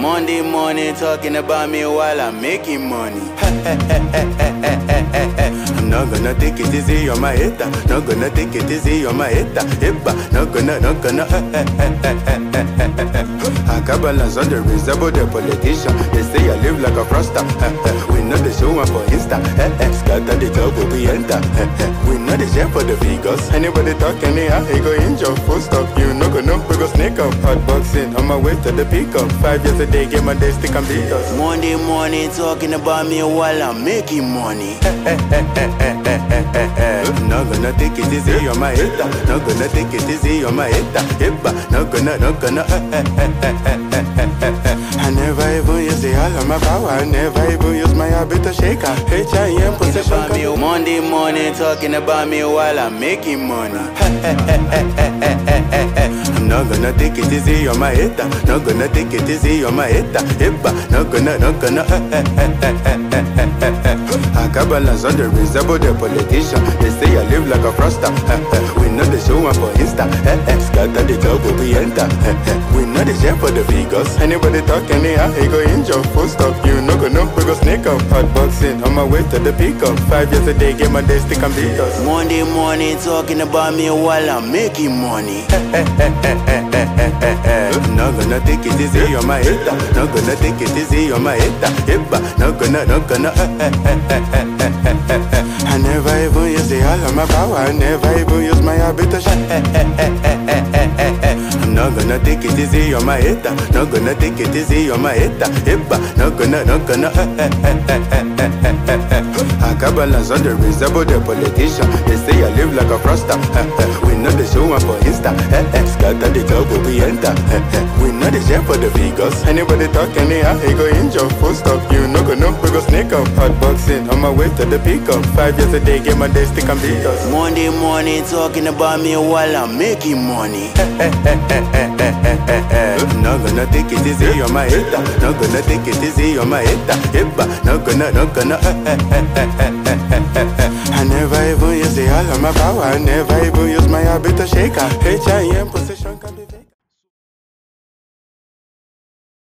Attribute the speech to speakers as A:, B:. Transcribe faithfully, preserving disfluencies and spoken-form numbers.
A: Monday morning talking about me while I'm making money. I'm not gonna take it easy on my hater. Not gonna take it easy on my hater. Hippa, not gonna, not gonna. I got balance on the reserve of the politician. They say I live like a froster. We know the show one for Insta. Scatter the club where we enter. We know the share for the figures. Anybody talk anyhow, he go injure. Full stop, you no go know, we go snake up. Hot boxing, on my way to the peak up. Five years a day, get my day stick and beat us. Monday morning talking about me while I'm making money. Not gonna take it easy on my hater. Not gonna take it easy on my hater. Hippa, not gonna, not gonna. I never even use the all of my power. I never even use my habit to shake her. H I M possession. Monday morning talking about me while I'm making money. I'm not gonna take it easy on my hater. Not gonna take it easy on my hater. Hippa, not gonna, not gonna. I got balance on the reserve of the politician. They say I live like a froster. We know the show one for Insta. Scatter the club where we enter. We know the share for the figures. Anybody talk anyhow, he go injure. Full stop, you no go know, we go snake up. Hot boxing, on my way to the peak up. Five years a day, get my day stick and beat us. Monday morning talking about me while I'm making money. Not gonna take it easy on my hater. Not gonna take it easy on my hater. Hippa, not gonna, not gonna. I never even use the all of my power. I never even use my habit to shake. I'm not gonna take it easy on my hater. Not gonna take it easy on my hater. Hippa, not gonna, not gonna. I got balance on the reserve of the politician. They say I live like a froster. We know the show one for Insta. Scatter the club where we enter. We know the share for the figures. Anybody talk anyhow, he go injure. Full stop, you no go know, we go snake up. Hot boxing, on my way to the peak up. Five years a day, get my day stick and beat us. Monday morning talking about me while I'm making money. Not gonna take it easy on my hater. Not gonna take it easy on my hater. Hippa, not gonna, not gonna. I never even use the all of my power. I never even use my habit to shake her. H I M possession.